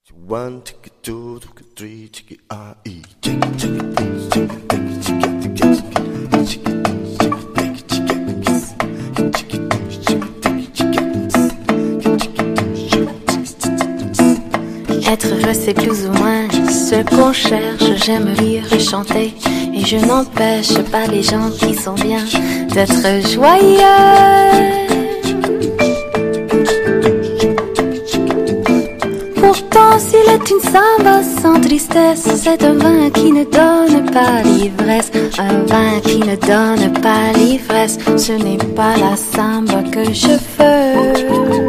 One, ticky, two, ticky, three, ticky, R-E. Chicky, chicky, chicky, chicky, chicky, Être heureux c'est plus ou moins ce qu'on cherche. J'aime lire et chanter et je n'empêche pas les gens qui sont bien d'être joyeux. Pourtant s'il est une samba sans tristesse, c'est un vin qui ne donne pas l'ivresse. Un vin qui ne donne pas l'ivresse, ce n'est pas la samba que je veux.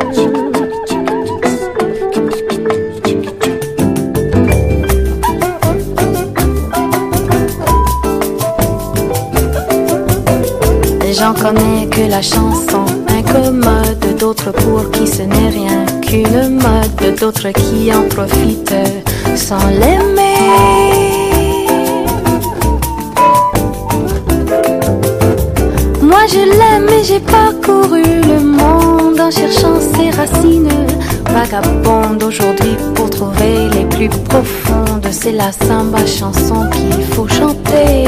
J'en connais que la chanson incommode, d'autres pour qui ce n'est rien qu'une mode, d'autres qui en profitent sans l'aimer. Moi je l'aime et j'ai parcouru le monde en cherchant ses racines vagabondes aujourd'hui pour trouver les plus profondes. C'est la samba chanson qu'il faut chanter.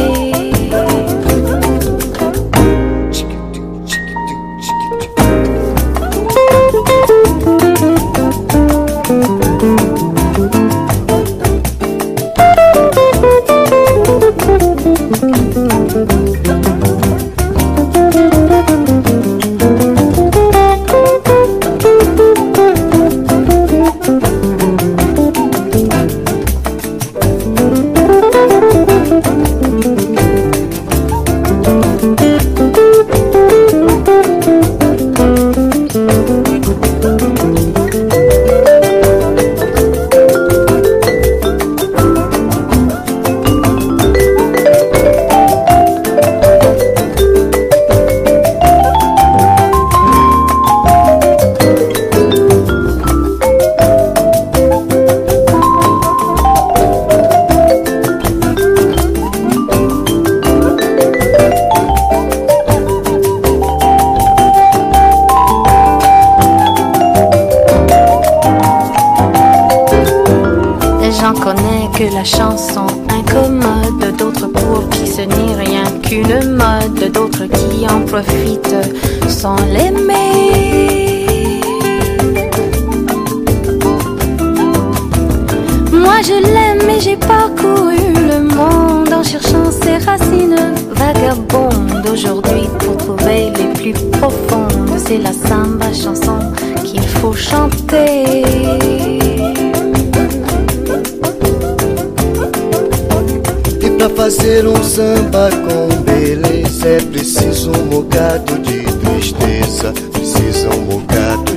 J'en connais que la chanson incommode, d'autres pour qui ce n'est rien qu'une mode, d'autres qui en profitent sans l'aimer. Moi je l'aime et j'ai parcouru le monde en cherchant ses racines vagabondes aujourd'hui pour trouver les plus profondes. C'est la samba chanson qu'il faut chanter. Pra fazer samba com beleza é preciso bocado de tristeza, precisa bocado